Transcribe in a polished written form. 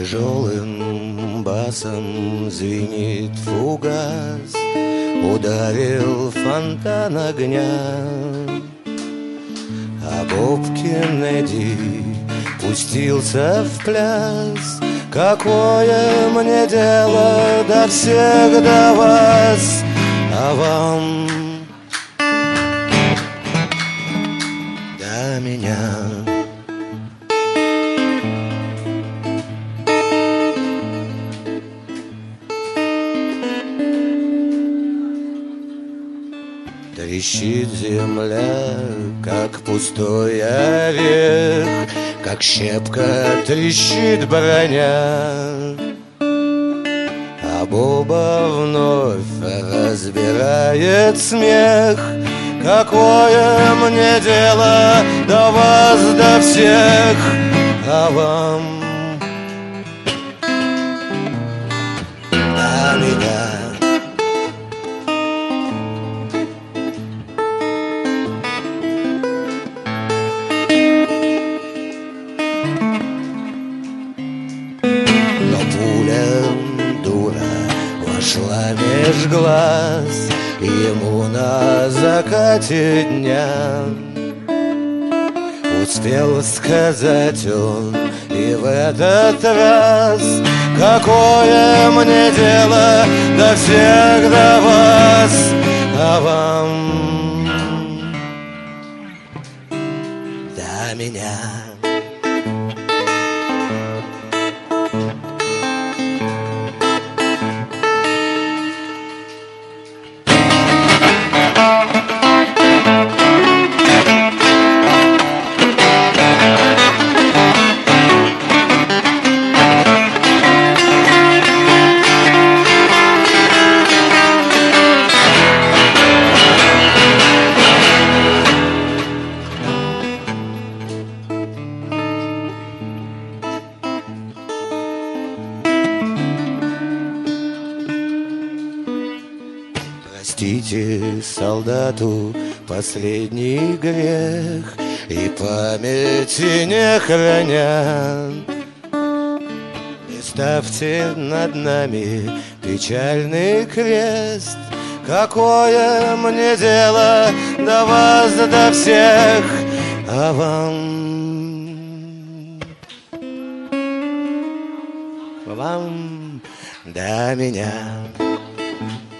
Тяжелым басом звенит фугас, ударил фонтан огня. А Боб Кеннеди пустился в пляс. Какое мне дело до всех, до вас, а вам до меня? Трещит земля, как пустой орех, как щепка трещит броня. А Боба вновь разбирает смех. Какое мне дело до вас, до всех, а вам до меня? Вошла меж глаз ему на закате дня. Успел сказать он и в этот раз: какое мне дело до всех, до вас, а вам до меня? Простите солдату последний грех и памяти не храня. И ставьте над нами печальный крест. Какое мне дело до вас, до всех, а вам до меня?